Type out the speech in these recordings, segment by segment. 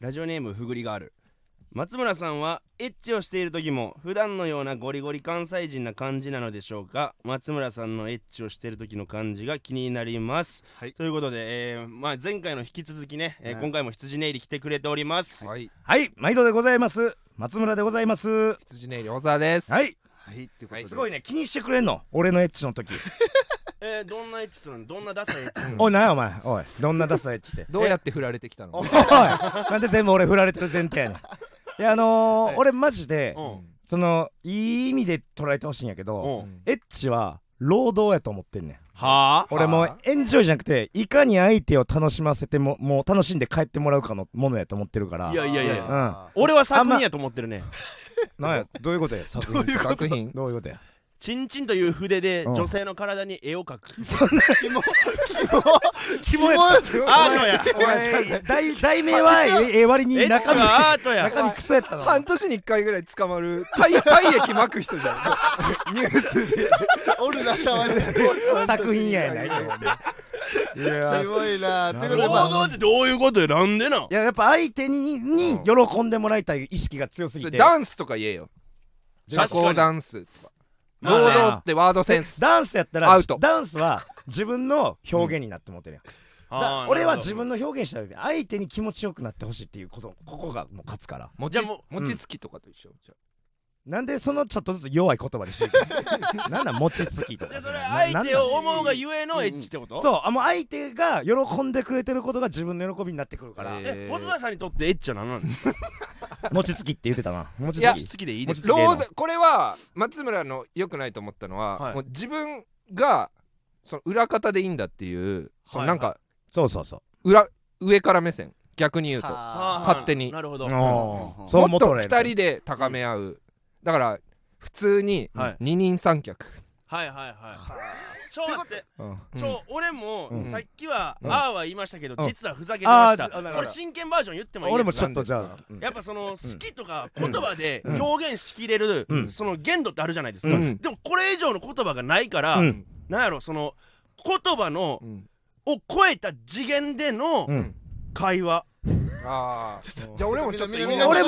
ラジオネームふぐりがある。松村さんはエッチをしている時も普段のようなゴリゴリ関西人な感じなのでしょうか。松村さんのエッチをしている時の感じが気になります、はい、ということで、前回の引き続きね、今回も羊ネイリ来てくれております。 はい、はい、毎度でございます。松村でございます。 羊ネイリ小沢です。 はい、 はい、ってことで、 すごいね、気にしてくれんの俺のエッチの時どんなエッチするの？どんなダサいエッチするの？ おい、なんやお前、おい、どんなダサいエッチってどうやって振られてきたの？ おい、なんで全部俺振られてる前提やねん。いや俺マジで、そのいい意味で捉えてほしいんやけど、エッチは労働やと思ってんねん。 はあ？ 俺もうエンジョイじゃなくて、いかに相手を楽しませてもう楽しんで帰ってもらうかのものやと思ってるから。 いやいやいや、俺は作品やと思ってるね。 なんや、どういうことや、作品どういうことや。 チンチンという筆で女性の体に絵を描く。 そんなキモや。アートや。題名は割に中身アートや。 中身クソやったの。 半年に1回ぐらい捕まる体液巻く人じゃん。ニュースでおるな、たまに作品やない。 すごいな。 労働ってどういうことよ？なんでなん？いや、やっぱ相手に喜んでもらいたい意識が強すぎて。 ダンスとか言えよ。社交ダンスとか。労働ってワードセンス。 ダンスやったらダンスは自分の表現になって思ってるやん。俺は自分の表現したら相手に気持ちよくなってほしいっていうこと、ここがもう勝つから。 餅つきとかと一緒。 なんでそのちょっとずつ弱い言葉にしていくなんだ餅つきとか。 それ相手を思うがゆえのエッチってこと？ そう、もう相手が喜んでくれてることが自分の喜びになってくるから。 細田さんにとってエッチは何なの？ 餅つきって言ってたな。 餅つきでいいです。 これは松村の良くないと思ったのは、もう自分がその裏方でいいんだっていう、そのなんかそう上から目線、逆に言うと勝手に。 なるほど。 もっと2人で高め合う。だから普通に二人三脚。 はいはいはい。俺もさっきはあーは言いましたけど、実はふざけてました。これ真剣バージョン言ってもいいですか？ 俺もちょっとじゃあ、 やっぱその好きとか言葉で表現しきれるその限度ってあるじゃないですか。でもこれ以上の言葉がないから、なんやろ、その言葉のを超えた次元での会話。 じゃあ俺もちょっと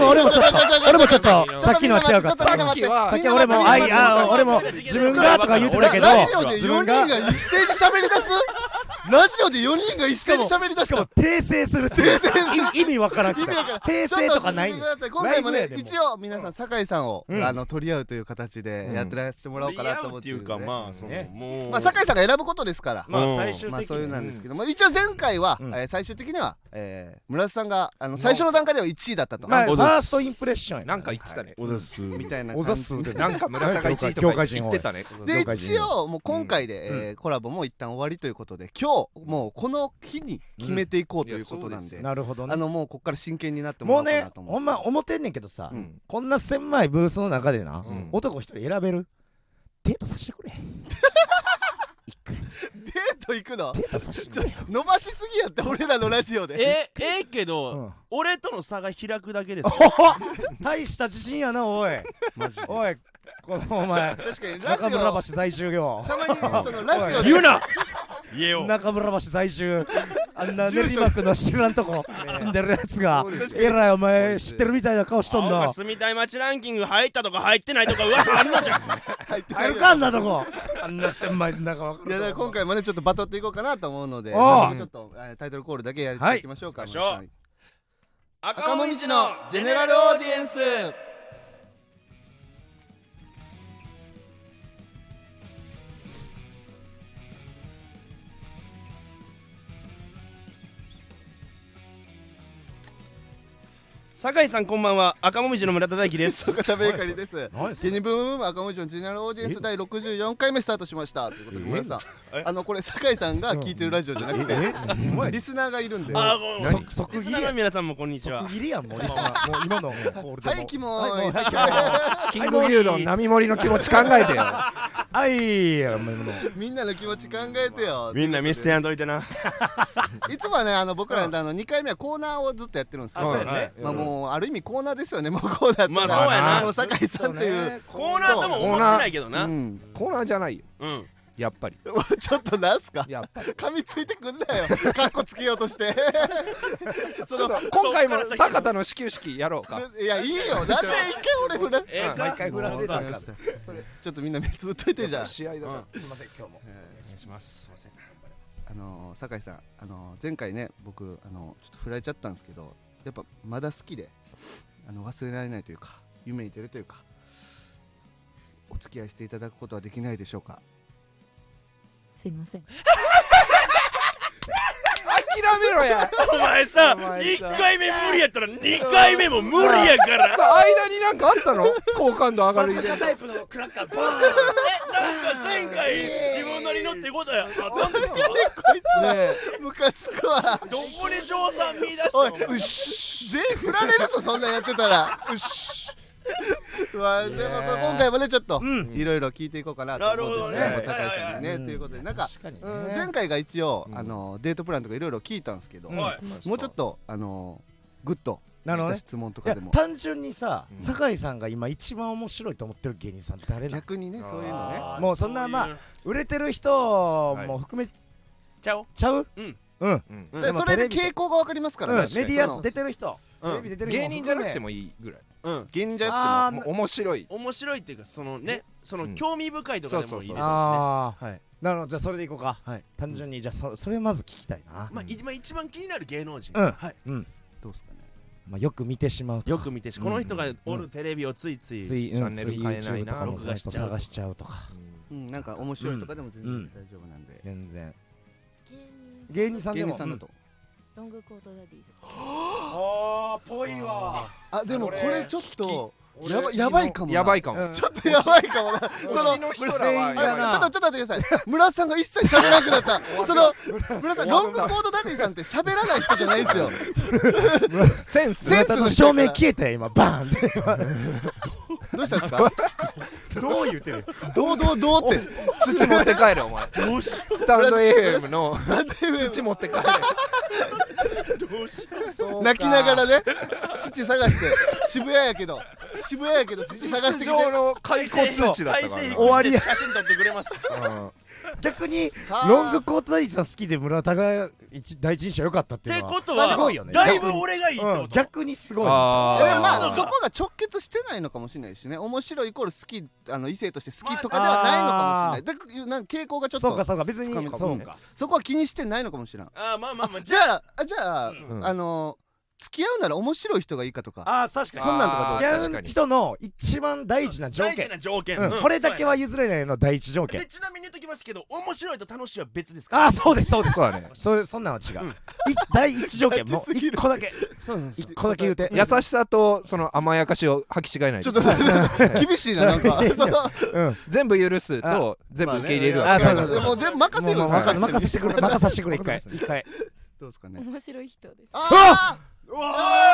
さっきのは違うかった。さっき俺も自分がとか言ってたけど、 ラジオで4人が一斉に喋り出す。ラジオで4人が一斉に喋り出す。 しかも訂正するって意味わからんから。訂正とかない。 今回もね、一応皆さん酒井さんを取り合うという形でやってらしてもらおうかなと思ってるんで。酒井さんが選ぶことですから。 最終的にそういうなんですけども、一応前回は最終的には村田さんが最初の段階では1位だったと。 ファーストインプレッションやなんか言ってたね。 みたいな感じで、 なんか村田が1位とか言ってたね。 で一応もう今回でコラボも一旦終わりということで、今日もうこの日に決めていこうということなんで、 なるほどね。 もうこっから真剣になってもらおうかなと思う。 ほんま思ってんねんけどさ、こんな狭いブースの中でな、男一人選べる？デートさせてくれ。 デート行くの？ デートさせてくれ。 伸ばしすぎやって、俺らのラジオで。 けど俺との差が開くだけです。 大した自信やな、おい。マジで。おい、このお前中村橋在住よ。 たまにそのラジオで言うな。言えよ。 中村橋在住、あんな練馬区の知らんとこ住んでるやつがえらいお前知ってるみたいな顔しとんな。 住みたい街ランキング入ったとか入ってないとか噂あるのじゃん。 入るかんなとこ。あんな狭い中。 いや、だから今回もねちょっとバトっていこうかなと思うので、ちょっとタイトルコールだけやっていきましょうか。赤もみじのジェネラルオーディエンス。 酒井さんこんばんは、赤もみじの村田大樹です。 坂田ベーカリーです。ユニブーム赤もみじのジェネラルオーディエンス第64回目スタートしましたということで、村田さん、これ酒井さんが聞いてるラジオじゃなくてリスナーがいるんで。 即切りの皆さんもこんにちは。 即切りやん、もう今のはいキモい。 キング牛丼並盛りの気持ち考えてよ。 はい、 みんなの気持ち考えてよ。 みんな見捨てやんといてな。 いつもはね、僕ら2回目はコーナーをずっとやってるんですけど、もうある意味コーナーですよね。もうこうだったら、 まあそうやな。 酒井さんっていうコーナーとも思ってないけどな。 コーナーじゃないよ。 やっぱりちょっとなんすかやっぱり噛みついてくんなよカッコつけようとして今回も坂田の始球式やろうか。 いやいいよなんで一回俺振ら毎回振られたからそれちょっとみんな目つぶっといてじゃあ試合だじゃん。 すいません今日もお願いしますすいません酒井さん前回ね僕ちょっと振られちゃったんですけどやっぱまだ好きで忘れられないというか夢に出るというかお付き合いしていただくことはできないでしょうか。 すいません。 諦めろや。 お前さ1回目無理やったら2回目も無理やから間になんかあったの？好感度上がるイベント。 タイプのクラッカーバーンなんか前回自分なりの手応えあったんですかねえムカつくわどこで賞賛見出したおいのうっし全員振られるぞそんなんやってたらうっしまあでも今回もねちょっといろいろ聞いていこうかなと思うんですね酒井さんにねということでなんか前回が一応デートプランとかいろいろ聞いたんですけどもうちょっとグッとした質問とかでも単純にさ酒井さんが今一番面白いと思ってる芸人さんって誰なの？ 逆にねそういうのねもうそんなまあ売れてる人も含めちゃおちゃう？うんでそれで傾向が分かりますからねメディア出てる人テレビ出てる人芸人じゃなくてもいいぐらい。 芸人じゃなくても面白い。 面白いっていうかそのねその興味深いとかでもいいですしねああはいなるほどじゃあそれでいこうかはい単純にじゃあそれまず聞きたいなまあ今一番気になる芸能人はいどうですかねまあよく見てしまうとよく見てしこの人がおるテレビをついついついチャンネル変えないな YouTube とかも録画しちゃう探しちゃうとかなんか面白いとかでも全然大丈夫なんで全然芸芸人さんでも芸人さんだとロングコートダディズ。 あーぽいわあでもこれちょっとやばいかもなやばいかも。 ちょっとやばいかもなその推しの人らはやばいちょっと待ってください村さんが一切喋らなくなったその村さんロングコートダディさんって喋らない人じゃないですよセンス。 センスの人照明消えたよ今バーンってどうしたんですかどう言うてるどうって土持って帰れお前。スタンド FM の土持って帰れ。 泣きながらね土探して渋谷やけど土探してきて上の開口通知だったからな。 終わりや写真撮ってくれます逆にはあロングコートダディさん好きで村田が第一印象良かったっていうのはってことすごいよねだいぶ俺がいいってこと逆にすごいでもまそうあそこが直結してないのかもしれないしね面白いイコール好き異性として好きとかではないのかもしれないだからなんか傾向がちょっとそうかそうか別につかみかもそうかそこは気にしてないのかもしれんあまあじゃあ付き合うなら面白い人がいいかとかああ確かにそんなんとか付き確かに合う人の一番大事な条件大事な条件これだけは譲れないの第一条件でちなみに言っときますけど面白いと楽しいは別ですからああそうですそうですそうだね。 そんなの違う第一条件もう一個だけ一個だけ言うて優しさとその甘やかしを履き違えないちょっと厳しいななんか全部許すと全部受け入れるまあねは違います。 もう全部任せるもう任せてくれ任させてくれ一回どうですかね面白い人です。 あうわ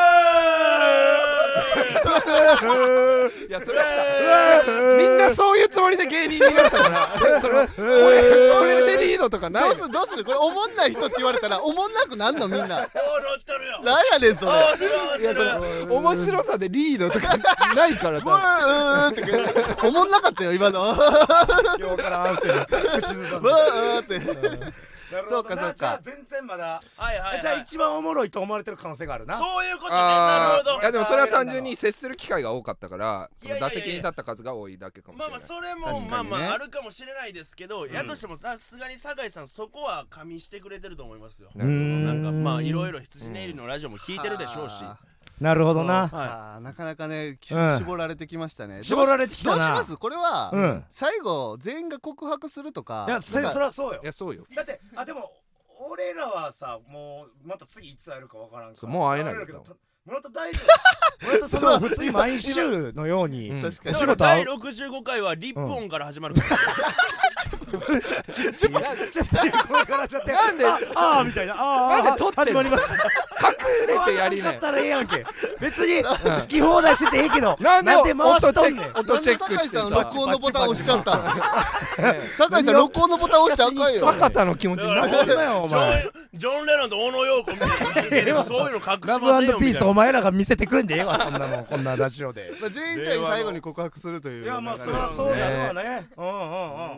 いやそれはみんなそういうつもりで芸人になったからそのこれでリードとかない。 どうするこれおもんない人って言われたらおもんなくなんのみんなおろっとるよなんやねんそれいやその面白さでリードとかないからうーっておもんなかったよ今の今日から合わせる口ずさんでってそうかそうか全然まだはいはいはいじゃあ一番おもろいと思われてる可能性があるなそういうことねなるほどいやでもそれは単純に接する機会が多かったからその打席に立った数が多いだけかもしまあれない。 まあそれも確かにねまあまああるかもしれないですけどやとしてもさすがに酒井さんそこは加味してくれてると思いますよなるほどなんかまあいろいろ羊ネイリのラジオも聞いてるでしょうしなるほどななかなかねうん絞られてきましたね絞られてきたなどうしますこれはうん最後全員が告白するとかいやそりゃそうよいやそうよ。 だってでも俺らはさもうまた次いつ会えるかわからんからそうもう会えないけど村田大丈夫村田その普通に毎週のようにうん確かにお仕事会第65回はリップ音から始まるからちょっとこれからちょっとなんであみたいななんで撮ってんの始まります隠れてやりねだったらええやんけ別に好き放題しててええけどなんで回しとんねん音チェックしてなんで酒井さん録音のボタン押しちゃったね酒井さん録音のボタン押しちゃあかんよ坂田の気持ちになる。 ほんまよお前ジョン・レノンと小野陽子みたいなそういうの隠しラブませんよピーみたいなスお前らが見せてくれんでええわそんなもんこんなラジオで全員じゃあ最後に告白するといういやまあ流れそりゃそうねなるわねうんま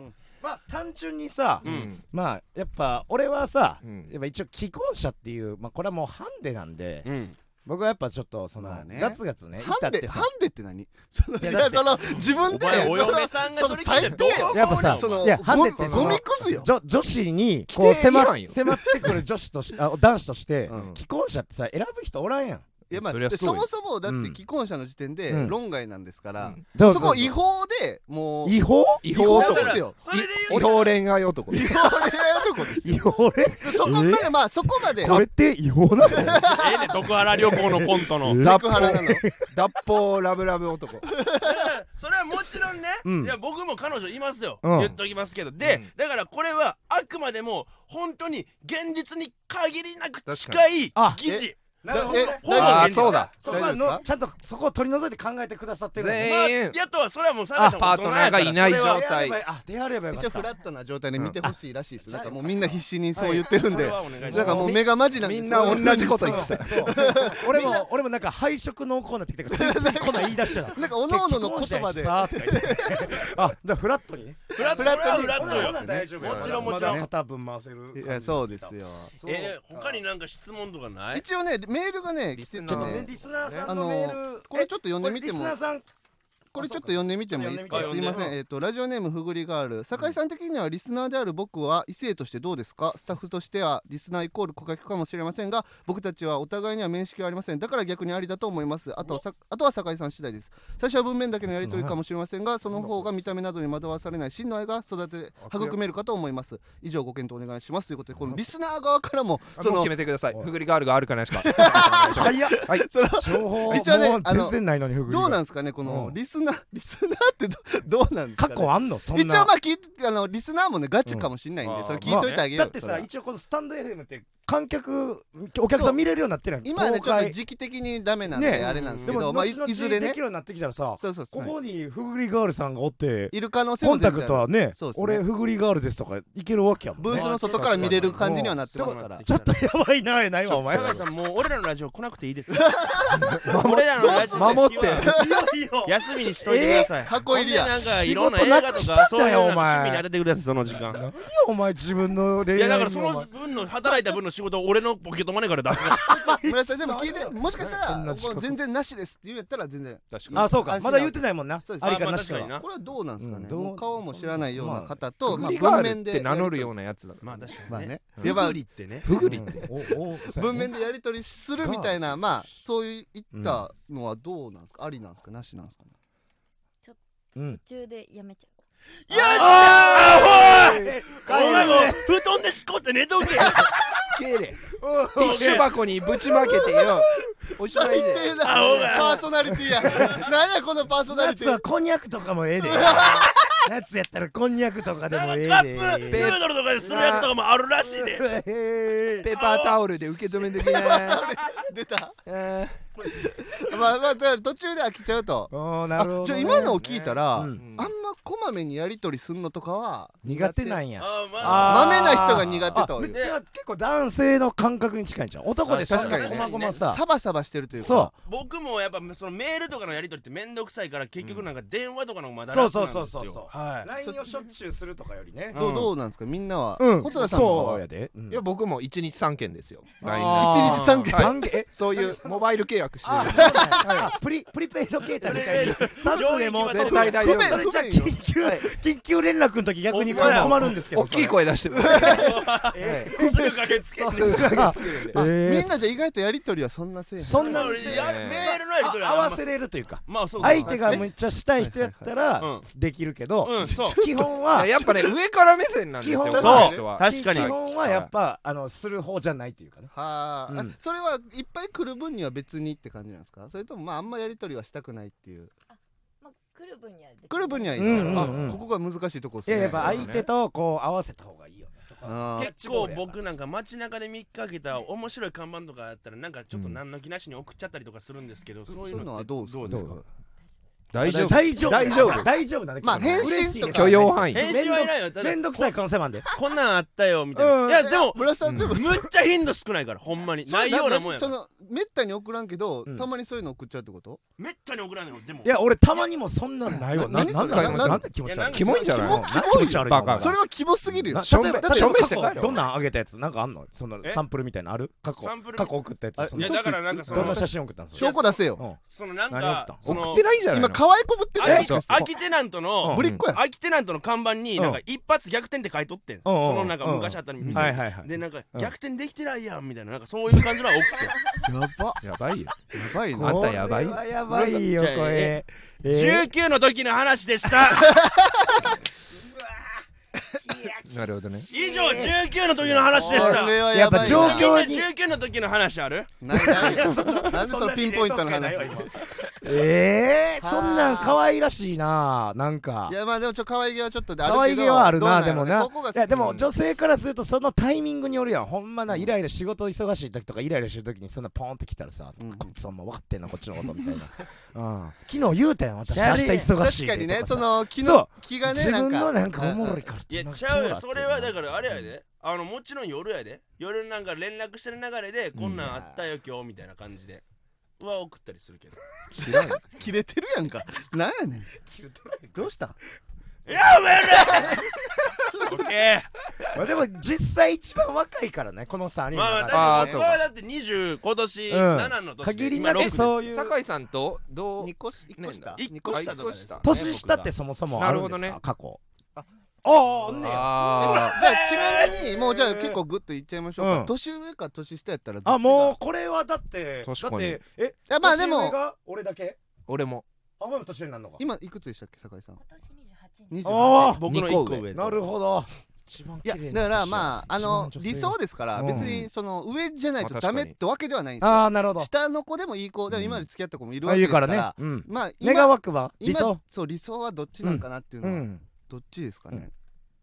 まあ単純にさ、まあやっぱ俺はさ、やっぱ一応既婚者っていう、まあこれはもうハンデなんで、僕はやっぱちょっとそのガツガツね、 ハンデって何？いやその自分でお嫁さんがそれ聞いてどう思う？ やっぱさ、いやハンデってゴミくずよ。 女子にこう迫ってくる女子として男子として既婚者ってさ選ぶ人おらんやん。 いやまあそもそもだって既婚者の時点で論外なんですから、そこ違法でもう違法男ですよ。 違法恋愛男。 違法恋愛男です。 違法恋愛。 そこまでまあそこまで。 これって違法なの？ 徳原旅行のコントの脱法ラブラブ男。 それはもちろんね、いや僕も彼女いますよ、言っときますけど、でだからこれはあくまでも本当に現実に限りなく近い記事。 なるほどね。 そうだ。 そこはちゃんとそこを取り除いて考えてくださってる。 全員。 やっとはそれはもうサラさんパートナーがいない状態。 であれば一応フラットな状態で見てほしいらしいです。なんかもうみんな必死にそう言ってるんで、なんかもう目がマジなんでみんな同じこと言ってた。 俺もなんか配色濃厚になってきてからこんなん言い出したら。 なんかおのおのの言葉で。 あ、じゃあフラットにね。 フラットよ。 大丈夫。 もちろんもちろん。 片分回せる。 いやそうですよ。 他になんか質問とかない？ 一応ねメールがね。 ちょっとねリスナーさんのメールこれちょっと読んでみても。これちょっと読んでみてもいいですか？すいません。ラジオネームふぐりガール。酒井さん的にはリスナーである僕は異性としてどうですか？スタッフとしてはリスナーイコール顧客かもしれませんが、僕たちはお互いには面識はありません。だから逆にありだと思います。あとは酒井さん次第です。最初は文面だけのやり取りかもしれませんが、その方が見た目などに惑わされない真の愛が育めるかと思います。以上ご検討お願いしますということで、このリスナー側からもその決めてください。ふぐりガールがあるかないしか。 はい、その情報一応ね全然ないのにふぐりどうなんですかね、このリスナーってどうなんですかね。 過去あんの？そんな一応まあリスナーもねガチかもしんないんで、それ聞いといてあげよう。 だってさ、一応このスタンド FM ってお客さん見れるようになってるやん。 今はねちょっと時期的にダメなんであれなんですけど、まあいずれねできるようになってきたらさ、ここにふぐりガールさんがおっている可能性コンタクトはね、俺ふぐりガールですとかいけるわけやもん。 ブースの外から見れる感じにはなってますから。 ちょっとやばいないわお前。 酒井さんもう俺らのラジオ来なくていいです。俺らのラジオ守って休みにしといてください。 箱入りや。 なんかいろんな映画とかそういう趣味に当ててください、その時間。 何よお前自分の恋愛。 いやだからその分の働いた分の仕事を俺のポケットマネーから出す。 ごめんなさい、でも聞いて、もしかしたら全然なしですって言うんやったら全然。 あ、そうか、まだ言ってないもんな。 ありかなしか。 これはどうなんですかね。顔も知らないような方と文面で名乗るようなやつだ。 まあ確かに。 まあね。 ふぐりってね。 ふぐりって文面でやり取りするみたいな、まあそういったのはどうなんですか。ありなんですか、なしなんですかね。 ちょっと途中でやめちゃう。 よっしゃー！お前も布団でしこって寝とけ。 けれティッシュ箱にぶちまけてよ。おしまいで。 パーソナリティや。何やこのパーソナリティ。 夏はこんにゃくとかもええで。夏やったらこんにゃくとかでもええで。 カップヌードルとかでするやつとかもあるらしいで。 ペーパータオルで受け止めてきな。 出た。まあ途中で飽きちゃうと。 なるほど。 じゃあ今のを聞いたら、あんまこまめにやり取りすんのとかは苦手なんや。 まめな人が苦手という。 結構男性の感覚に近いんちゃう。男で確かにサバサバしてるというか。 そう。 僕もやっぱそのメールとかのやり取りってめんどくさいから結局なんか電話とかのまだ楽なんですよ。 そう。LINE をしょっちゅうするとかよりね。 どうなんですかみんなは。 小田さんそうやで。 いや僕も1日3件ですよ。 1日3件。 そういうモバイル契約してる。 プリペイド携帯みたいにサツでも絶対大丈夫。 それじゃ緊急連絡の時逆に困るんですけど。 大きい声出してる。 すぐ駆けつける。 みんなじゃ意外とやり取りはそんなせい。 そんなメールのやり取り合わせれるというか。 まあそう。 相手がめっちゃしたい人やったらできるけど、基本はやっぱね上から目線なんですよ。 そう確かに。 基本はやっぱする方じゃないっていうかね。 はあ。それはいっぱい来る分には別にって感じなんですか。それともまああんまやり取りはしたくないっていう。 来る分には来る分にはいい。ここが難しいとこですね。 やっぱ相手とこう合わせた方がいいよね。 結構僕なんか街中で見かけた面白い看板とかあったらなんかちょっと何の気なしに送っちゃったりとかするんですけど、そういうのはどうですか？ 大丈夫なんだけどまあ返信とか許容範囲返信はいないよ。 めんどくさい可能性もあんでこんなんあったよみたいな。いやでも村さんでもむっちゃ頻度少ないからほんまにないようなもんやから。 めったに送らんけどたまにそういうの送っちゃうってこと？ めったに送らんのよ。でもいや俺たまにもそんなんないわ。なんだ気持ち悪い。 キモいんじゃないの？ 気持ち悪い。 バカがそれはキモすぎるよ。 例えばどんなんあげたやつなんかあんの？そのサンプルみたいなある？過去送ったやつ。 いやだからなんかどんな写真送ったんですか？ 証拠出せよ。 そのなんか送ってないじゃないの？ 今可愛い子ぶってるやん。 空きテナントのぶりっ子や。 空きテナントの看板になんか一発逆転って書いとってん。そのなんか昔あった店でなんか逆転できてないやんみたいななんかそういう感じのが送って。 やばいよ。 やばいな。 あんたやばい。 やばいよこれ。 19の時の話でした。 なるほどね。 以上19の時の話でした。 やっぱ状況に 19の時の話ある？ なんでそのピンポイントの話？ そんなん可愛らしいな。なんかいやまあでも可愛げはちょっと可愛げはあるな。でもないやでも女性からするとそのタイミングによるやん。ほんまなイライラ仕事忙しい時とかイライラしてる時にそんなポンって来たらさこいつはもう分かってんのこっちのことみたいな。昨日言うたやん私明日忙しい。 確かにねその気がね自分のなんかおもろいからっていやちゃうよ。それはだからあれやでもちろん夜やで夜なんか連絡してる流れでこんなんあったよ今日みたいな感じでは送ったりするけど切れてるやんか。なんやねんどうした？ やめろ。オッケー。でも実際一番若いからねこの3人。 まあ僕はだって20今年7の年限りなくそういう酒井さんとどう 1個下 1個下とかです年下ってそもそもあるんですか過去。 じゃあちなみにもうじゃあ結構グッといっちゃいましょうか。年上か年下やったらもうこれはだってまあでも俺だけ俺もお前も年上になるのか。 今いくつでしたっけ酒井さん？ 今年28。 僕の1個上。 なるほど。 いやだからまあ理想ですから別にその上じゃないとダメってわけではないんですよ。 ああなるほど。 下の子でもいい子でも今まで付き合った子もいるわけですからまあ願わくは理想。 そう理想はどっちなんかなっていうのはどっちですかね。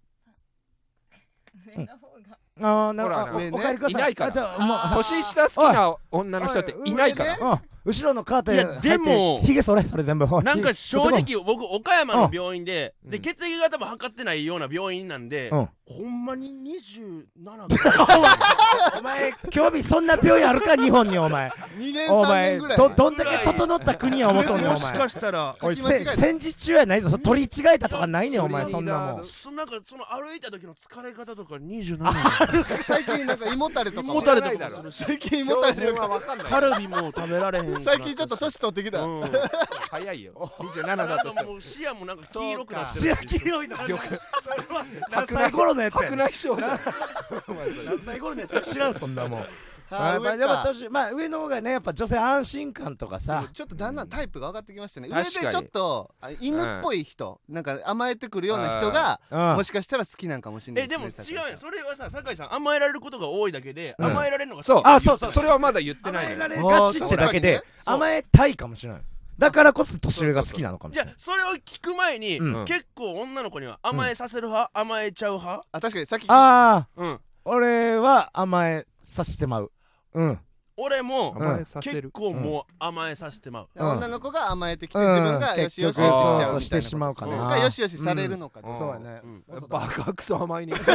なるほど。お帰りください。 いないから。 じゃあもう年下好きな女の人っていないから。 後ろのカーテン。 いやでもヒゲそれ全部。 なんか正直僕岡山の病院で血液型も測ってないような病院なんでほんまに27 お前興味そんな病院あるか日本にお前。 2年3年ぐらい。 どんだけ整った国や思とんねんお前。 もしかしたら戦時中やないぞ。取り違えたとかないねんお前そんなもん。 なんかその歩いた時の疲れ方とか27。 最近なんか胃もたれとか。 胃もたれとかするし。 最近胃もたれとか。 カルビも食べられへん。 最近ちょっと年取ってきた。 早いよ。27だとしたら。 もう視野もなんか黄色くなってる。 視野黄色いな。何歳頃のやつや。 白内障じゃん。 何歳頃のやつ知らんそんなもん。まあ上の方がねやっぱ女性安心感とかさちょっとだんだんタイプが分かってきましたね。上でちょっと犬っぽい人なんか甘えてくるような人がもしかしたら好きなんかもしれない。 でも違うやん。それはさ酒井さん甘えられることが多いだけで甘えられるのがそうそれはまだ言ってない。 甘えられがちってだけで甘えたいかもしれない。だからこそ年上が好きなのかもしれない。 じゃあそれを聞く前に結構女の子には甘えさせる派甘えちゃう派。 確かにさっき俺は甘えさせてまう。 俺も結構もう甘えさせてまう。 女の子が甘えてきて自分がよしよししちゃうしてしまうかな。 よしよしされるのか。 そうやね。 バカクソ甘いね。バ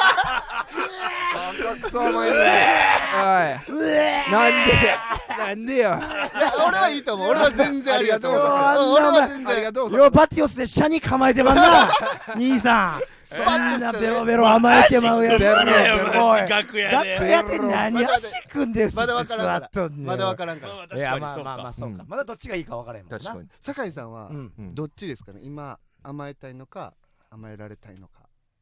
カクソ甘いね。おい。なんでよ。 俺はいいと思う。俺は全然ありがとう。俺は全然ありがとう。 よバティオスでシャに構えてまんな。兄さん。そんなベロベロ甘えてまうやつ。 楽屋で何足組んで座っとんねん。 まだ分からんから。 いやまあそうか。まだどっちがいいか分からへんもんな。 酒井さんはどっちですかね。今甘えたいのか甘えられたいのか。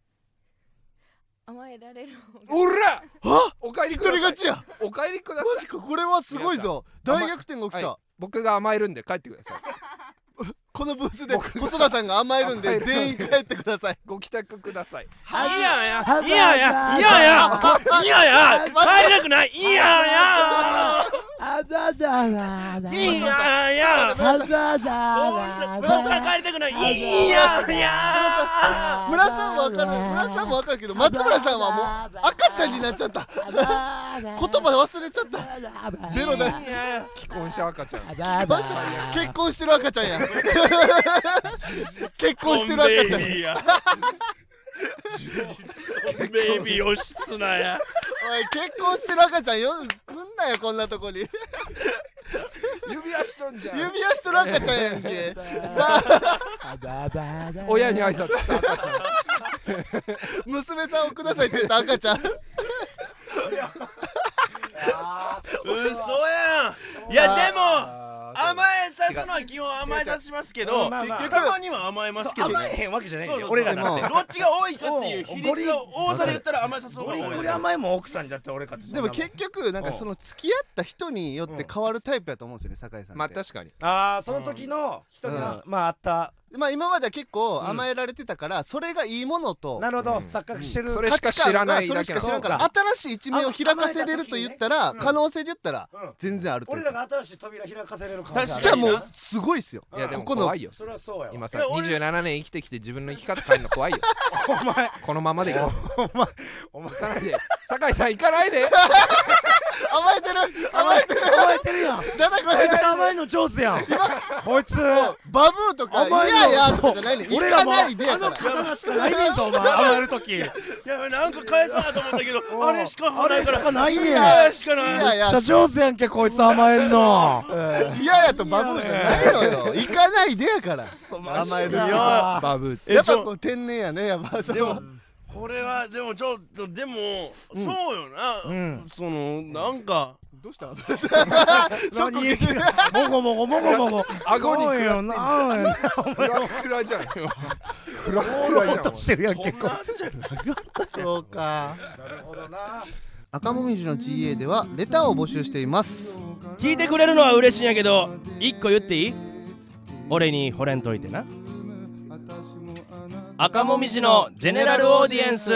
甘えられる方が。 おらお帰り一人勝ちや。 お帰りください。 マジかこれはすごいぞ。大逆転が起きた。 僕が甘えるんで帰ってください。 このブースで細田さんが甘えるんで全員帰ってください。 ご帰宅ください。 いや帰りたくない。いやいやいや村さん帰りたくないいやいや村さんもわかる村さんもわかるけど松村さんはもう赤ちゃんになっちゃった言葉忘れちゃったベロ出して既婚者赤ちゃん結婚してる赤ちゃんや結婚してる赤ちゃんベイビー義経やおい結婚してる赤ちゃんよ来んなよこんなとこに指輪しとんじゃん指輪しとる赤ちゃんやんけ親に挨拶した赤ちゃん娘さんをくださいって言った赤ちゃん嘘やんいやでも甘えさすのは基本甘えさしますけどたまには甘えますけど甘えへんわけじゃないんだよ俺らだってどっちが多いかっていう比率を多さで言ったら甘えさす方が多い俺甘えも奥さんにだって俺かってでも結局なんかその付き合った人によって変わるタイプやと思うんですよね酒井さんってまあ確かにその時の人がまああったまあ今までは結構甘えられてたからそれがいいものとなるほど錯覚してるそれしか知らないだけなそれしか知らんから新しい一面を開かせれると言ったら可能性で言ったら全然あると俺らが新しい扉開かせれる可能性あるじゃあもうすごいっすよいやでもここの怖いよそれはそうやわ今さ27年生きてきて自分の生き方変えるの怖いよお前このままでいいお前行かないで酒井さん行かないで甘えてる甘えてる甘えてるやんだだこめっれちゃ甘いの上手やんこいつバブーとか甘えるいやいやとかじゃないね行か俺らもないでやから刀しかないねんぞお前甘える時いやなんか返そうなと思ったけどあれしかないからしかないねんあれしかないいやいやめっちゃ上手やんけこいつ甘えんの嫌やとバブーじゃないのよ行かないでやから甘えるよバブやっぱこう天然やねやっぱでもこれはでもちょっとでもそうよなそのなんかどうした何もごもごもごもご顎にそうよなフラフラじゃんフラフラじゃんとしてるやんけこいそうかなるほどな赤もみじの GA ではレターを募集しています聞いてくれるのは嬉しいんやけど一個言っていい俺に惚れんといてな赤もみじのジェネラルオーディエンス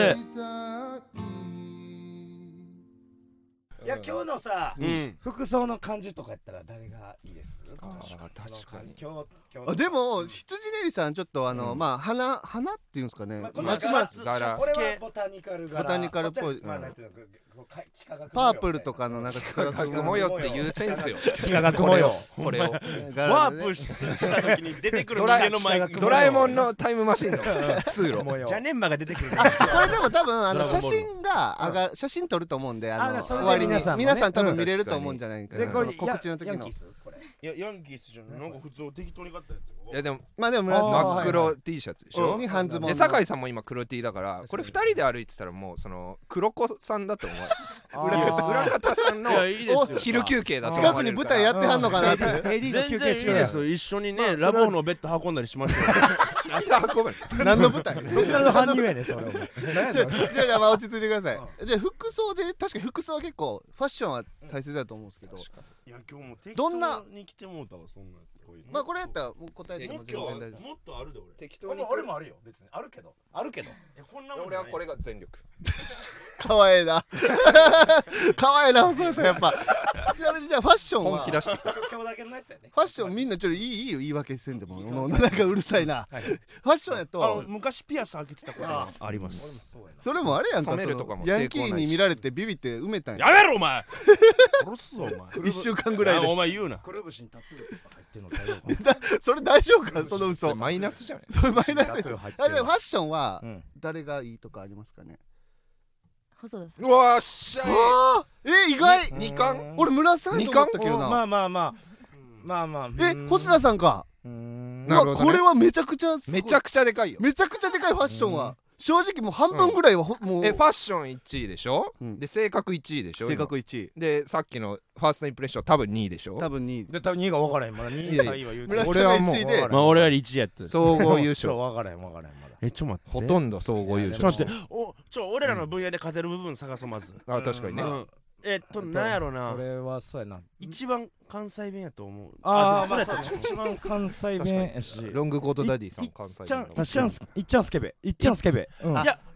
いや今日のさ服装の感じとかやったら誰がいいです確かに今あでも羊ねりさんちょっとまあ花っていうんですかね松松柄これはボタニカル柄ボタニカルっぽいまあなんていうのパープルとかのなんか学模様っていうセンスよ幾何学模様これをワープした時に出てくる人間の前にドラえもんのタイムマシンの通路ジャネンマが出てくるこれでも多分ドラゴンボール写真が写真撮ると思うんでそれで終わりに皆さんもね皆さん多分見れると思うんじゃないかなでこれ告知の時のいやヤンキースじゃないなんか普通適当に買ったやついやでもまあでも村瀬さん真っ黒 T シャツでしょに半ズボンで酒井さんも今黒 T だからこれ2人で歩いてたらもうその黒子さんだと思う裏方さんのいやいいですよ昼休憩だと思近くわれるからに舞台やってはんのかなって全然いいですよ一緒にねラボのベッド運んだりしましたよなんで運ぶの何の舞台どっからの搬入やねんそれじゃあまあ落ち着いてくださいじゃあ服装で確かに服装は結構ファッションは大切だと思うんですけどいや今日も適どんな当に来てもうたわそんなこういうのまあこれやったらもう答えてももっと全然大丈夫もっとあるで俺適当に俺もあるよ別にあるけどこんなもん俺はこれが全力かわいいなかわいいな細田さんやっぱちなみにじゃあファッションは本気出してきた今日だけのやつやねファッションみんなちょっといいよ言い訳せんでもなんかうるさいなファッションやと昔ピアス開けてたことがありますそれもあれやんか染めるとかもそのヤンキーに見られてビビって埋めたんややめろお前殺すぞお前 1週間ぐらいおで前言うなくるぶしにタトゥーとか入ってんの大丈夫それ大丈夫かその嘘マイナスじゃないそれマイナスですタトゥー入ってあるでもファッションはうん誰がいいとかありますかね細田さうわっしゃあ意外二冠俺村瀬さんやと思ったけどなまあまあまあまあまあ星田さんかなるほどねこれはめちゃくちゃすごいめちゃくちゃでかいよめちゃくちゃでかいファッションは正直もう半分ぐらいはもうファッション1位でしょうんで性格1位でしょ性格1位今でさっきのファーストインプレッション多分2位でしょ多分2位で多分2位が分からへんまだ2位3位は言うて村瀬俺はもうさんが1位でまあ俺より1位やった総合優そう勝分からへんまだちょ待ってほとんど総合優ちょ勝待って俺らの分野で勝てる部分探そうまずあ確かにねなんやろな俺はそうやな一番関西弁やと思うああでもそれまあそう一番関西弁やしロングコートダディさん関西いっちゃん弁のいっちゃんスケベいっちゃんスケベうんいや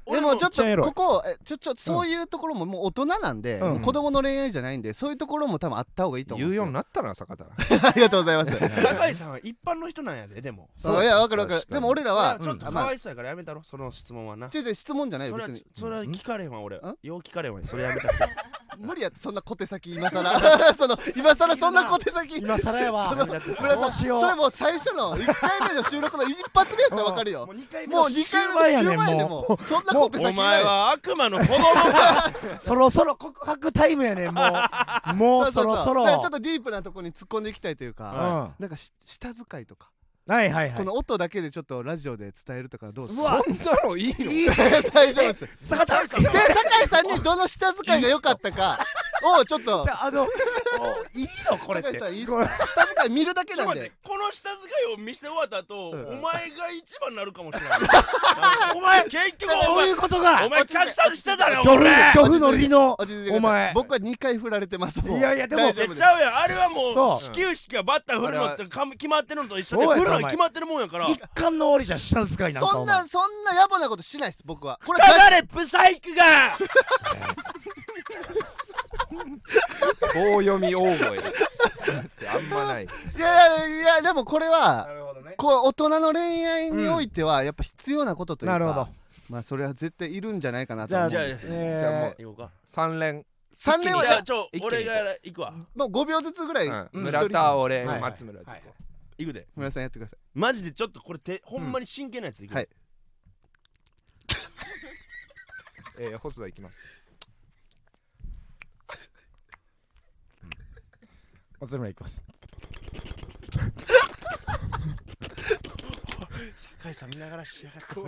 でもちょっとめっちゃエロいここそういうところももう大人なんで、 うん子供の恋愛じゃないんで、そういうところも多分あった方がいいと思うん言うですよ。 ようになったな坂田ありがとうございます。 酒井さんは一般の人なんやで。でもそういや分かる分かる。 確かにでも俺らはちょっとかまあわいそうやからやめたろ、その質問はな。 違う質問じゃないよそれは別に。 それは聞かれへんわ俺ん。 よう聞かれへんわ。それやめた。 無理やそんな小手先今さら今さらそんな小手先。 今更やわそのだって村田さんどうしようそれもう最初の1回目の収録の一発目やったら分かるよ。 もう2回もう2回目の終盤やでもそんな小手先お前は悪魔の子供か。 そろそろ告白タイムやねんもうそろそろだからちょっとディープなところに突っ込んでいきたいというか、 うなんか下遣いとか、 はいはいはいこの音だけでちょっとラジオで伝えるとかどうですか。 うわそんなのいいのいい大丈夫です。 坂ちゃんで酒井さんにどの下遣いが良かったかをちょっとじゃあいいのこれって酒井さんいいこれ下遣い見るだけなんでちょっと待って、この下遣いを見せ終わった後、 うんお前が一番になるかもしれない。お前結局そういうことがお前客さしてたよ漁夫俺。 漁夫の利の落ち着いてくださいお前僕は2回振られてますもん。 いやいやでも大丈夫ですちゃうやん、あれはもそうう始球式がバッター振るのって決まってるのと一緒で、 そうや振るのは決まってるもんやから。 一貫の終わりじゃん下遣いなんかそんな野暮なことしないです僕は。これかかれプサイクが。 棒読み大声ってあんまない。 いやいやでもこれはなるほどねこう大人の恋愛においてはやっぱ必要なことというか、 なるほどまあそれは絶対いるんじゃないかなと思うんじゃあです。 じゃあじゃあもう行こうか。 3連 3連はじゃあ一気に俺が行くわ。 もう5秒ずつぐらい、 村田俺はい松村ではい行こ行くで。 村さんやってください。 マジでちょっとこれほんまに真剣なやついく。 はい細田行きます。 松村いきます酒井さん見ながらしやがって。 酒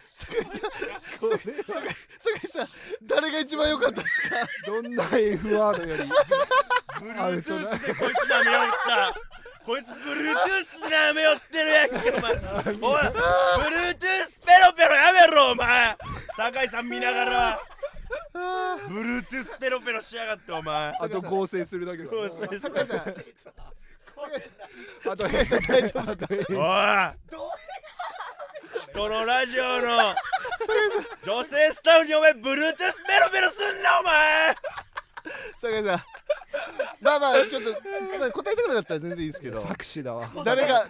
井さん誰が一番良かったですか。 どんな F ワードより Bluetooth でこいつ舐めよったこいつ Bluetooth で舐めよってるやんけお前。おい Bluetooth ペロペロやめろお前。酒井さん見ながら Bluetooth ペロペロしやがってお前。 あと合成するだけだそうそうそう酒井さんあと大丈夫ですか。 おいこのラジオの女性スタッフにお前 Bluetooth ペロペロすんなお前。 酒井さんまあちょっと答えたくなかったら全然いいですけど、 作詞だわ。 誰が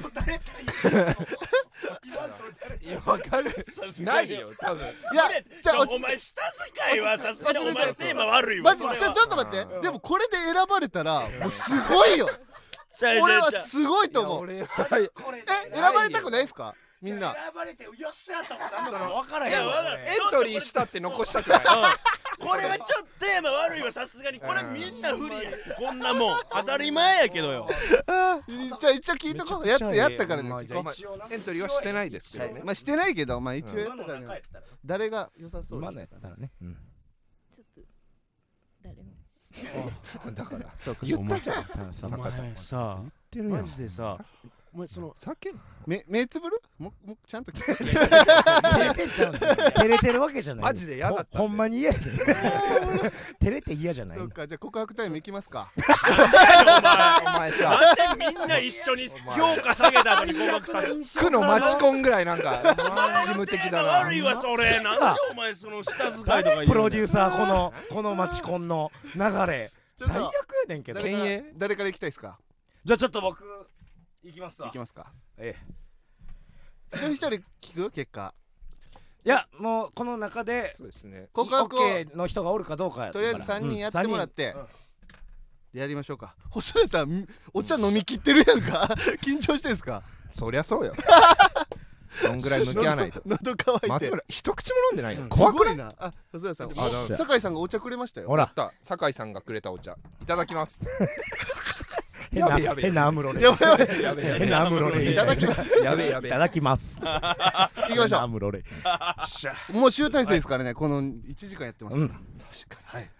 わかるないよ多分。 いやじゃあお前下遣いはさすがにお前テーマ悪いわ。 マジちょっと待って、でもこれで選ばれたらもうすごいよ。俺はすごいと思う。 俺これ選ばれたくないですかみんな。 選ばれてよっしゃとかなんのか分からへんいや分からんエントリーしたって残したくない。 これはちょっとテーマ悪いわさすがに。これみんな不利や。こんなもん当たり前やけどよ。 じゃあ一応聞いとこう。やったからね聞こう。 エントリーはしてないですけどね。 まあしてないけどまあ一応やったからね。誰が良さそうですか。 今のやったらねちょっと誰もだから言ったじゃんお前さマジでさお前その酒目つぶるもうちゃんと聞いて。 照れてんちゃうんだよ照れてるわけじゃないマジで嫌だったんだよほんまに嫌やで照れて嫌じゃないそうかじゃあ告白タイムいきますか。 お前さなんでみんな一緒に評価下げた後に合格される。 区のマチコンぐらいなんか事務的だな。 悪いわそれ。なんでお前その下遣いとか言うの。 プロデューサーこのマチコンの流れちょっと最悪やねんけど県営誰から行きたいですか。 じゃあちょっと僕行きますわ行きますか。 ええ一人一人聞く結果。 いやもうこの中でそうですね。 告白を OK の人がおるかどうかやとりあえず3人やってもらってうんやりましょうか。細田さんお茶飲み切ってるやんか。緊張してんすか。 そりゃそうよ。そんぐらい向き合わないと。 喉乾いて。 松村一口も飲んでないよ。 怖すごいな。あ細田さんあどうも酒井さんがお茶くれましたよ。 ほら酒井さんがくれたお茶いただきます。 変なやべやべ変なアムロレやばいやばい。 やべや変なアムロレいただきます。 やべやべ。 いただきます行きましょアムロレう。もう集大成ですからね。この1時間やってますから。 うん確かに。はい。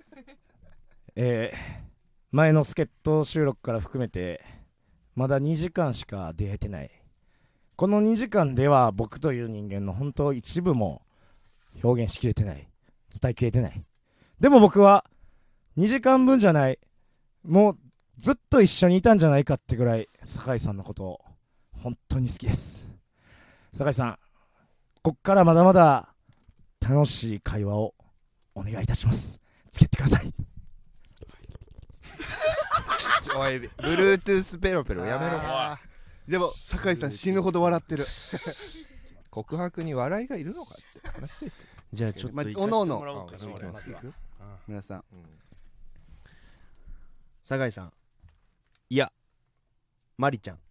前の助っ人収録から含めてまだ2時間しか出会えてない。この2時間では僕という人間の本当一部も表現しきれてない、伝えきれてない。でも僕は2時間分じゃない、もうずっと一緒にいたんじゃないかってぐらい酒井さんのことを本当に好きです。酒井さん、こっからまだまだ楽しい会話をお願いいたします。付き合ってください。 おい Bluetooth ペロペロやめろ。 でも酒井さん死ぬほど笑ってる。 告白に笑いがいるのかって話ですよ。 じゃあちょっと行かせておのおのもらおうかな。俺皆さん酒井さん、いやマリちゃん、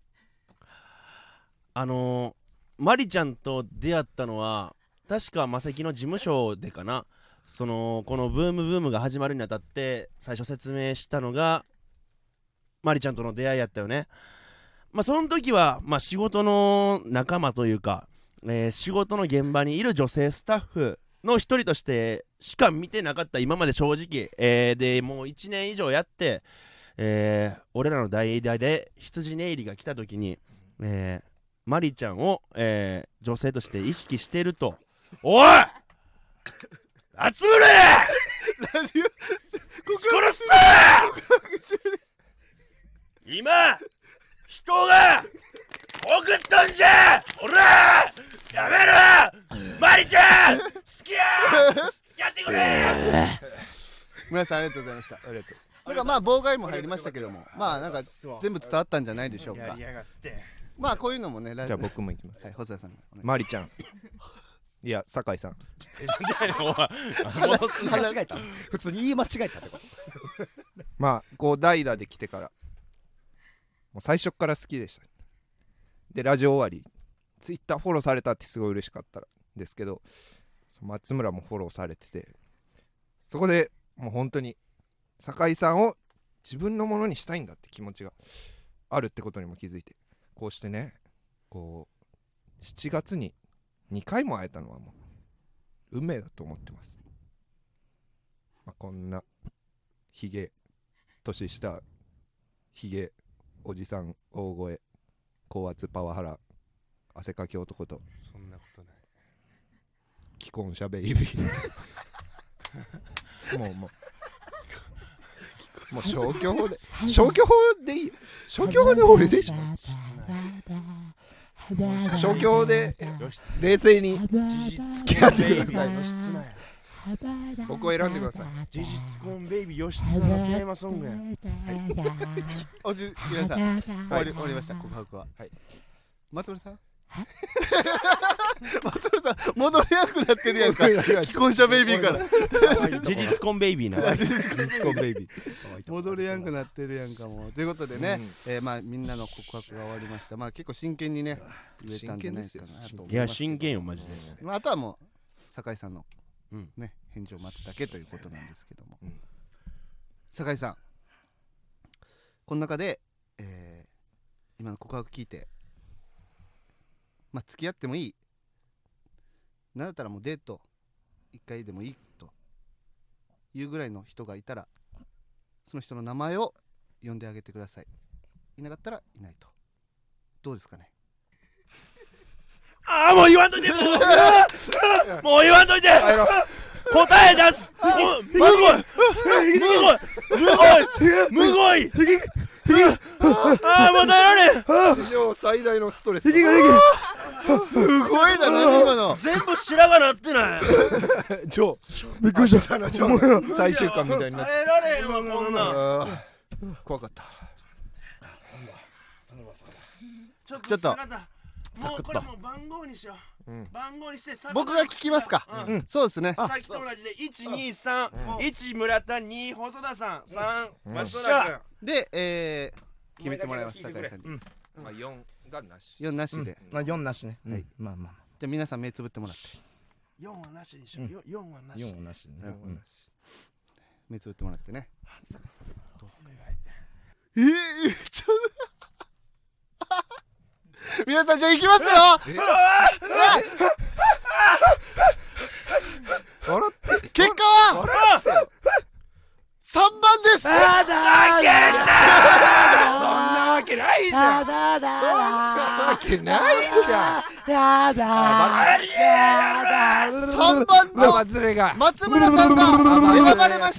マリちゃんと出会ったのは確かマセキの事務所でかな。このブームが始まるにあたって最初説明したのがマリちゃんとの出会いやったよね。その時は仕事の仲間というか、仕事の現場にいる女性スタッフの一人としてしか見てなかった今まで正直、でもう1年以上やって、俺らの代打で羊ネイリが来た時に、マリちゃんを、女性として意識してると。おい集まれラジオ殺すぞ今人が送ったんじゃ。ほらやめろマリちゃん好きややってくれ。 皆さんありがとうございました。ありがとう。なんか妨害も入りましたけども、なんか全部伝わったんじゃないでしょうか。 やりやがって。 こういうのもね。 じゃあ僕も行きます。 はい、細田さん。 マリちゃん。いや酒井さん。 間違えた。普通に言い間違えたってこと。 こう代打で来てからもう最初から好きでした。でラジオ終わりツイッターフォローされたってすごい嬉しかったんですけど、松村もフォローされてて、そこでもう本当に酒井さんを自分のものにしたいんだって気持ちがあるってことにも気づいて、こうしてね、こう7月に2回も会えたのはもう運命だと思ってます。こんなヒゲ年下ヒゲおじさん大声高圧パワハラ汗かき男とそんなことない既婚者ベイビーもう消去法でいい。消去法で俺でしょ。消去法で冷静に付き合ってください。僕を選んでください。 事実婚ベイビー義経のテーマソングや。 皆さん終わりました。告白は。はい。松村さん。松村さん戻れなくなってるやんか。既婚者ベイビーから事実婚ベイビーな。 事実婚ベイビー戻れやんくなってるやんかもう。ということでね、みんなの告白が終わりました。結構真剣にね言えたんじゃないですかなと思いますけど。 いや真剣よマジで。 あとはもう酒井さんのね返事を待つだけということなんですけども、酒井さんこの中で今の告白聞いて付き合ってもいい、なんだったらもうデート1回でもいいというぐらいの人がいたらその人の名前を呼んであげてください。いなかったらいないと。どうですかね。 もう言わんといてもう言わんといて答え出す。むごいもう耐えられん。 史上最大のストレス。 すごいな。何今の全部白髪なってない。 びっくりした。 最終巻みたいになって耐えられんわこんなん。 怖かった。 ちょっともうこれもう番号にしよう。番号にして僕が聞きますか。そうですね。 さっきと同じで123、1村田、2細田さん、3松浦君で決めてもらいます。酒井さんに。 4がなし。 4なしで。 4なしね。 はい。じゃあ皆さん目つぶってもらって。 4はなしにしよう。4はなし。 4はなし。 目つぶってもらってね。皆さんじゃあ行きますよ。結果は3番です。 そんなわけないじゃん。そんなわけないじゃん。 3番の松村さんが選ばれました。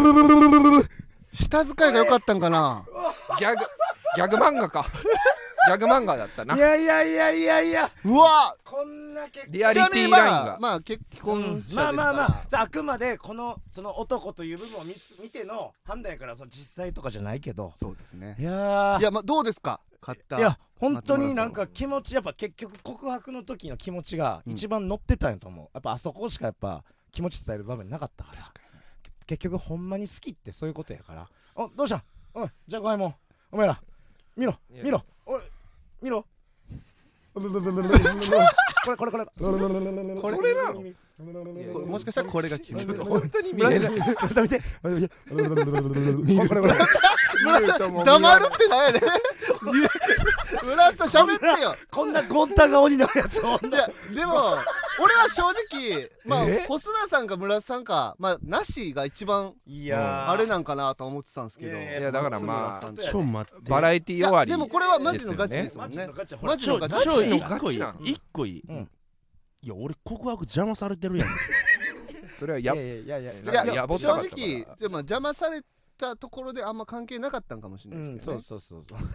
下遣いが良かったんかな。 ギャグ漫画か。ギャグ漫画だったな。 いやうわこんなリアリティラインがまあ結婚者ですまあまあまかああくまでその男という部分を見ての判断やから、その実際とかじゃないけど。 そうですね。 いやまあどうですか、勝った。 いや本当になんか気持ち、やっぱ結局告白の時の気持ちが一番乗ってたんやと思う。やっぱあそこしかやっぱ気持ち伝える場面なかったから。結局ほんまに好きってそういうことやから。どうしたん、おいじゃがいもお前ら見ろおい見ろこれそれなの。 もしかしたらこれが決める。 本当に見えない。 見てこれ黙るってなんやねん。村瀬さん喋ってよ。 こんなゴンタ顔になるやつおんの。 いやでも俺は正直まあ細田さんか村瀬さんか、まあなしが一番あれなんかなと思ってたんですけど。 いやだからまあちょ待って、 バラエティ終わり。 でもこれはマジのガチですもんね。マジのガチ。 一個いい。いや俺告白邪魔されてるやん。 それは正直でも邪魔されたところであんま関係なかったんかもしれないですけどね。 そう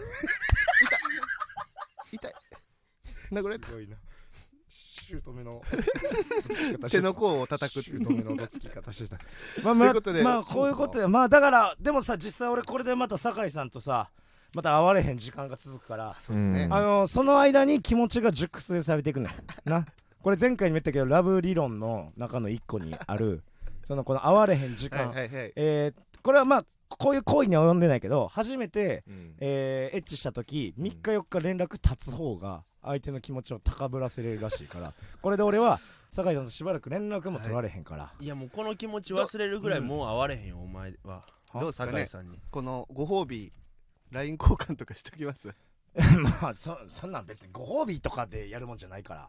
痛い殴れた。 すごいな。姑の手の甲を叩く姑のどつき方してた。まあこういうことで、まあだからでもさ、実際俺これでまた酒井さんとさまた会われへん時間が続くから、 そうですね。 その間に気持ちが熟成されていくねんな。これ前回にも言ったけどラブ理論の中の一個にあるこの会われへん時間、これはまあこういう行為には及んでないけど、初めて、エッチした時3日4日連絡立つ方が相手の気持ちを高ぶらせれるらしいから、これで俺は酒井さんとしばらく連絡も取られへんから、 いやもうこの気持ち忘れるぐらいもう会われへんよお前は。 どうですかね、 酒井さんにこのご褒美 LINE 交換とかしときます？ まあそんなん別にご褒美とかでやるもんじゃないから、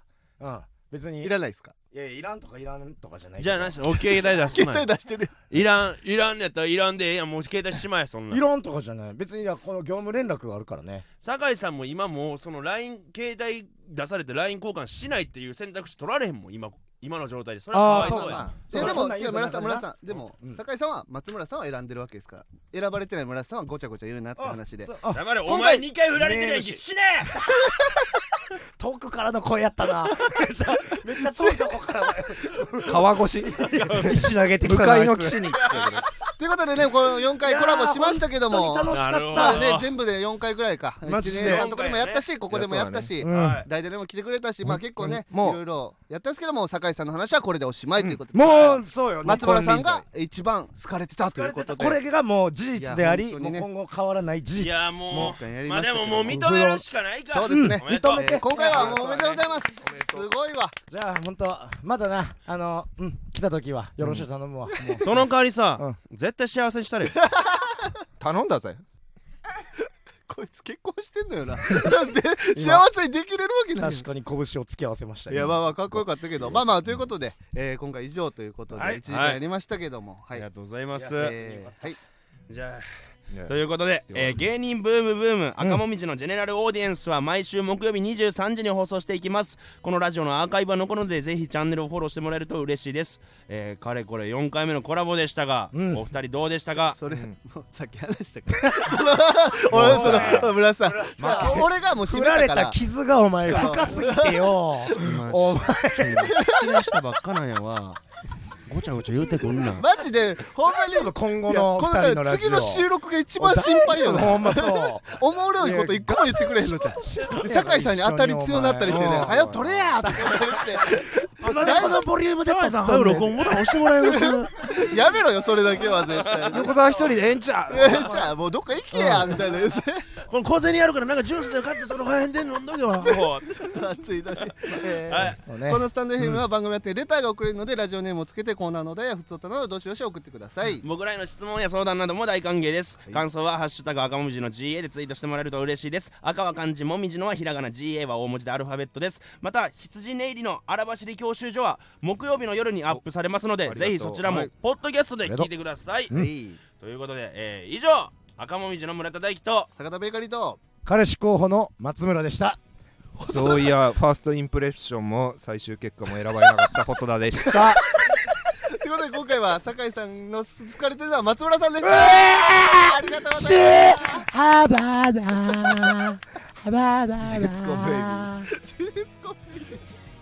別にいらないですか？ いやいらんとかいらんとかじゃない。 じゃあなし、携帯出す携帯出してる。 いらんやったらいらんでええやん、もう携帯しまえそんな。 いらんとかじゃない。別にこの業務連絡があるからね。 酒井さんも今もうその LINE 携帯出されて LINE 交換しないっていう選択肢取られへんもん今の状態で。それはかわいそうや。 でも村さんでも酒井さんは松村さんは選んでるわけですから、選ばれてない村さんはごちゃごちゃ言うなって話で。 黙れ、お前2回振られてるやんけ、死ね遠くからの声やったな。めっちゃ遠いとこから川越し石投げてきた向かいの岸に。 ということでね、この4回コラボしましたけども、 楽しかったね、全部で4回ぐらいか。 マジで 1でもやったし、ここでもやったし、代打でも来てくれたし、まあ結構ね、いろいろやったんですけども、酒井さんの話はこれでおしまいということで、 もうそうよ、 松原さんが一番好かれてたということで、 これがもう事実であり、もう今後変わらない事実。 いやもうまあでももう認めるしかないか。 そうですね、 認めて。 今回はもうおめでとうございます。すごいわ。 じゃあ本当まだな、来た時はよろしく頼むわ。 その代わりさ、絶対幸せにしたれ。 頼んだぜ。 こいつ結婚してんのよな。幸せにできれるわけない。 確かに拳を突き合わせました。 いやまあかっこよかったけど、まあということで今回以上ということで1時間やりましたけども、 ありがとうございます。じゃあということで、芸人ブーム赤もみじのジェネラルオーディエンスは毎週木曜日23時に放送していきます。このラジオのアーカイブは残るのでぜひチャンネルをフォローしてもらえると嬉しいです。かれこれ4回目のコラボでしたが、お二人どうでしたか？ それもうさっき話したから俺その村さん、俺がもう振られた傷がお前深すぎてよ。 お前引き出したばっかなんやわ。ごちゃごちゃ言うてくんな。 マジでほんまに今後の2人のラジオ、 次の収録が一番心配よな。 ほんまそう。 おもろいこと一個も言ってくれへんのじゃん。酒井さんに当たり強なったりしてね、はよ取れやってこのボリュームで酒井さん、はよ録音ボタン押してもらえます？ やめろよそれだけは絶対。 横澤一人でええんちゃう？ じゃあもうどっか行けやみたいなやつ。 この小銭あるからなんかジュースで買ってその辺で飲んどけよ。 暑いのに。このスタンド FM は番組やってレターが送れるので、ラジオネームをつけてコーナーのお題や普通歌などどしどし送ってください。 僕らへの質問や相談なども大歓迎です。感想はハッシュタグ赤もみじの GA でツイートしてもらえると嬉しいです。赤は漢字、もみじのはひらがな、 GA は大文字でアルファベットです。また羊ネイリの荒走り教習所は木曜日の夜にアップされますので、ぜひそちらもポッドキャストで聞いてください。ということで、以上赤もみじの村田大樹と坂田ベーカリーと彼氏候補の松村でした。 そういやファーストインプレッションも最終結果も選ばれなかった細田でした。 ということで今回は酒井さんの好かれてるのは松村さんです。ありがとうございます。 ハバダハバダ事実婚ベイビー。